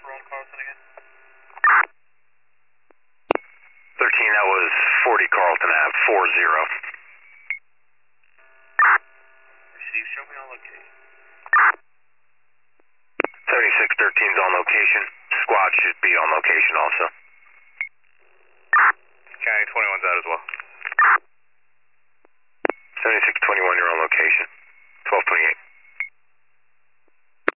on Carlton again? 13, that was 40 Carlton Ave, 40. Receive, show me on location. 7613's on location. Squad should be on location also. County 21's out as well. 7621, you're on location. 1228.